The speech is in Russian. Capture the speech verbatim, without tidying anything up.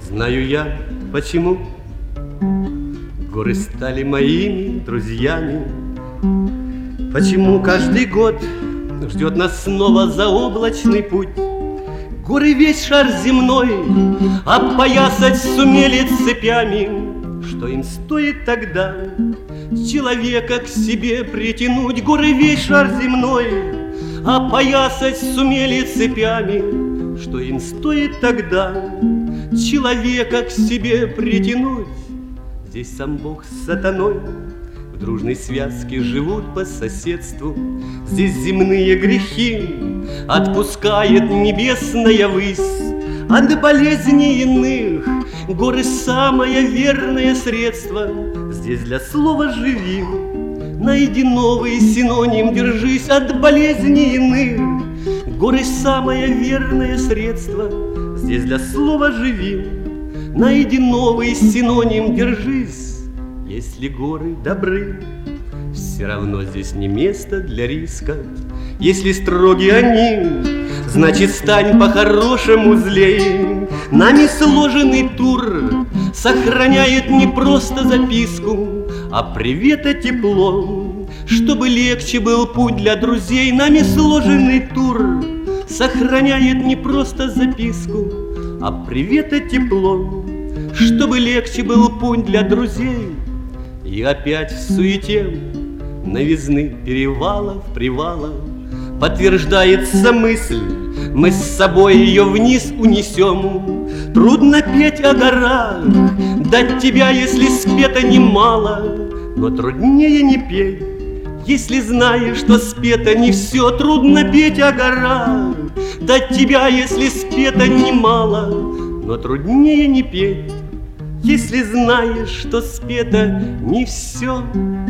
Знаю я, почему горы стали моими друзьями, почему каждый год ждет нас снова заоблачный путь. Горы весь шар земной опоясать сумели цепями, что им стоит тогда человека к себе притянуть. Горы весь шар земной опоясать сумели цепями, что им стоит тогда человека к себе притянуть. Здесь сам Бог с сатаной в дружной связке живут по соседству. Здесь земные грехи отпускает небесная высь. От болезней иных горы самое верное средство. Здесь для слова «живи» найди новый синоним, держись. От болезней иных горы самое верное средство. Здесь для слова «живи» найди новый синоним, держись. Если горы добры, все равно здесь не место для риска. Если строги они, значит стань по-хорошему злей. Нами сложенный тур сохраняет не просто записку, а привет и тепло, чтобы легче был путь для друзей. Нами сложенный тур сохраняет не просто записку, а привет и тепло, чтобы легче был путь для друзей. И опять в суете новизны перевалов, привалов подтверждается мысль, мы с собой ее вниз унесем. Трудно петь о горах, дать тебя, если спето немало, но труднее не петь, если знаешь, что спето не все. Трудно петь о горах, дать тебя, если спето немало, но труднее не петь, если знаешь, что спето не все.